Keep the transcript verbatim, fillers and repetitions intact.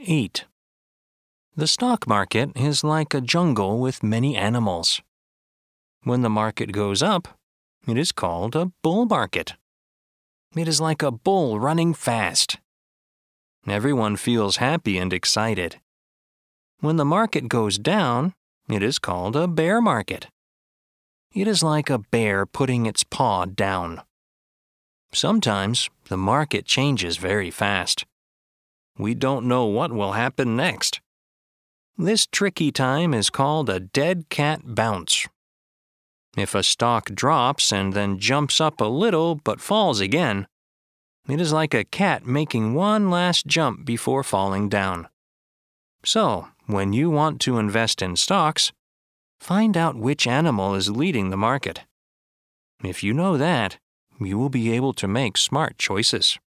eight. The stock market is like a jungle with many animals. When the market goes up, it is called a bull market. It is like a bull running fast. Everyone feels happy and excited. When the market goes down, it is called a bear market. It is like a bear putting its paw down. Sometimes the market changes very fast. We don't know what will happen next. This tricky time is called a dead cat bounce. If a stock drops and then jumps up a little but falls again, it is like a cat making one last jump before falling down. So, when you want to invest in stocks, find out which animal is leading the market. If you know that, you will be able to make smart choices.